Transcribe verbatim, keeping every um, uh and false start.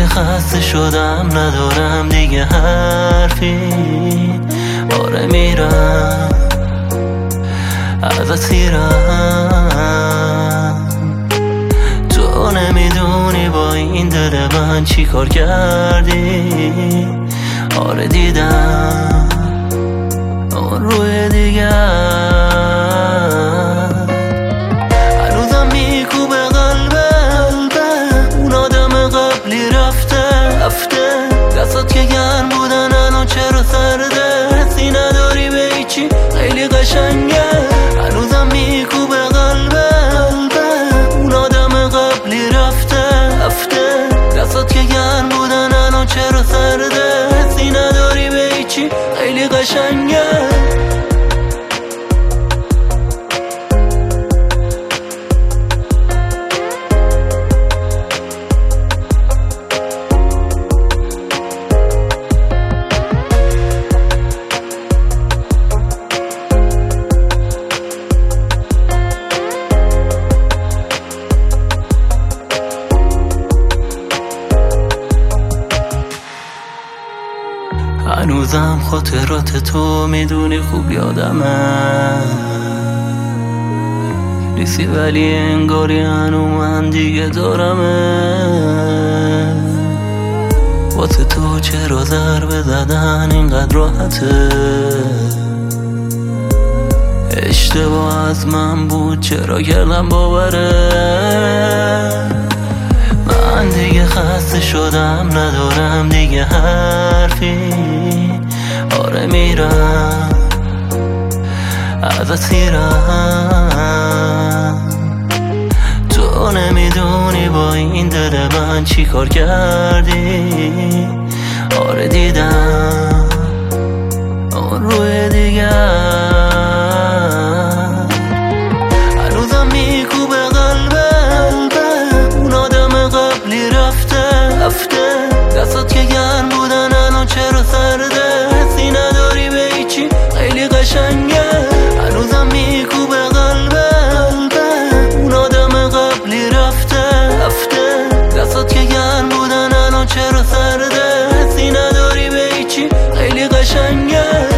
دیگه خسته شدم ندارم دیگه حرفی. آره میرم ازت سیرم، تو نمیدونی با این دل من چی کار کردی. آره دیدم اون روی دیگر هنوزم میکوبه قلبم، اون آدم قبلی رفته رفته. دستات که گرم بودن الان چرا سرده؟ حسی نداری به هیچی خیلی قشنگه. هنوزم میکوبه قلبم، اون آدم قبلی رفته رفته. دستات که گرم بودن الان چرا سرده؟ حسی نداری به هیچی خیلی قشنگه. هنوزم خاطرات تو میدونی خوب یادمه نیستی، ولی انگاری هنو من دیگه دارمه. واسه تو چرا ضربه زدن اینقدر راحته؟ اشتباه از من بود چرا کردم باوره؟ من دیگه خسته شدم ندارم دیگه حرفی. آره میرم ازت سیرم، تو نمیدونی با این دل من چی کار کردی. آره دیدم اون روی دیگر هنوزم میکوبه قلبم، اون آدم قبلی رفته رفته. دستات که گرم بودن الان چرا سرده؟ حسی نداری به هیچی خیلی قشنگه. هنوزم میکوبه قلبم، اون آدم قبلی رفته رفته. دستات که گرم بودن الان چرا سرده؟ حسی نداری به هیچی خیلی قشنگه.